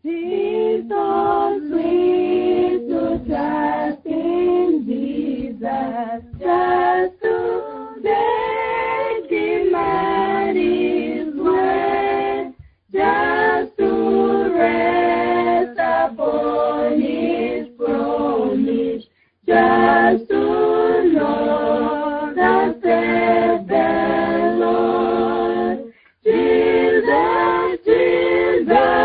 Jesus, sweet to trust in Jesus, just to take Him at His word, just to rest upon His promise, just to know that said the Lord, Jesus, Jesus.